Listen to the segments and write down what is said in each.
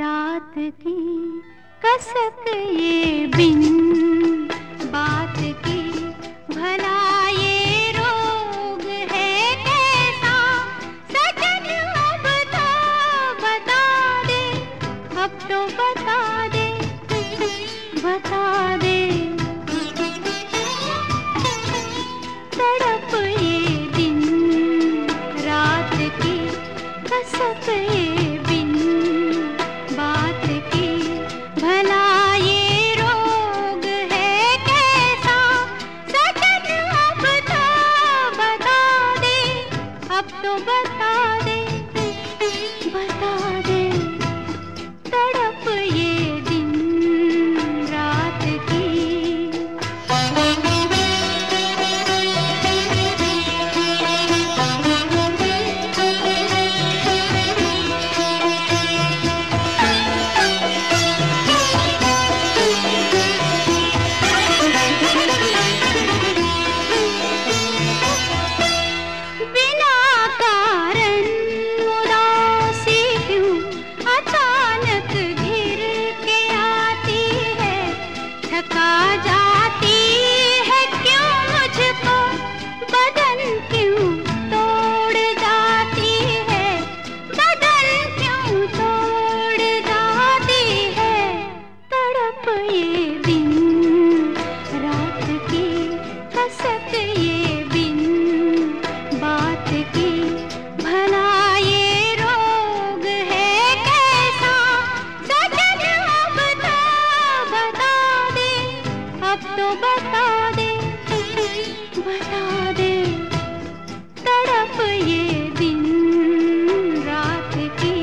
रात की कसक ये बिन बात की, भला ये रोग है कैसा सजन, अब तो बता दे, अब तो बता दे, बता दे। तड़प ये दिन रात की कसक ये बिन बात की, भला ये रोग है कैसा सजन, अब तो बता दे, अब तो बता दे, बता दे। तड़प ये दिन रात की। जाती है क्यों मुझको बदन, क्यों तोड़ जाती है बदन, क्यों तोड़ जाती है। तड़प ये दिन रात की कसक ये बिन बात की, भला ये रोग है कैसा सजन, अब तो बता दे, अब तो बता दे, बता दे। तड़प ये दिन रात की।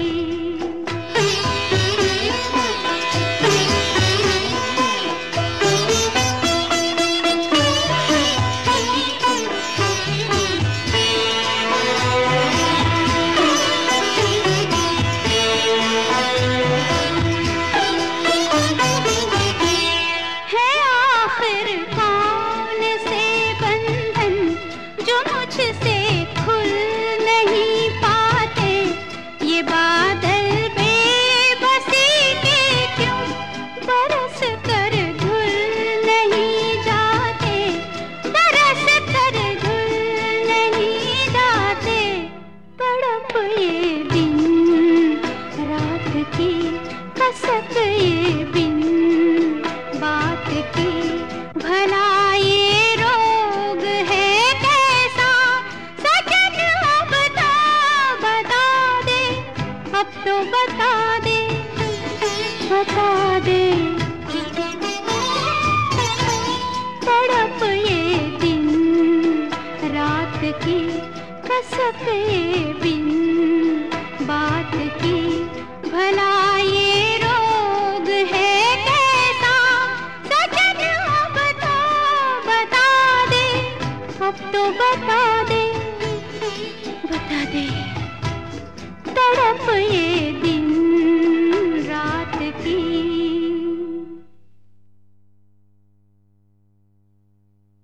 आखिर कौन से बंधन जो मुझसे खुल नहीं पाते, ये बादल बेबसी के क्यों बरस कर धुल नहीं जाते, बरस कर धुल नहीं जाते। तड़प ये दिन रात की कसक ये बिन बात की, भला ये रोग है कैसा सजन, अब तो बता दे, अब तो बता दे, बता दे। तड़प ये दिन रात की कसक ये बिन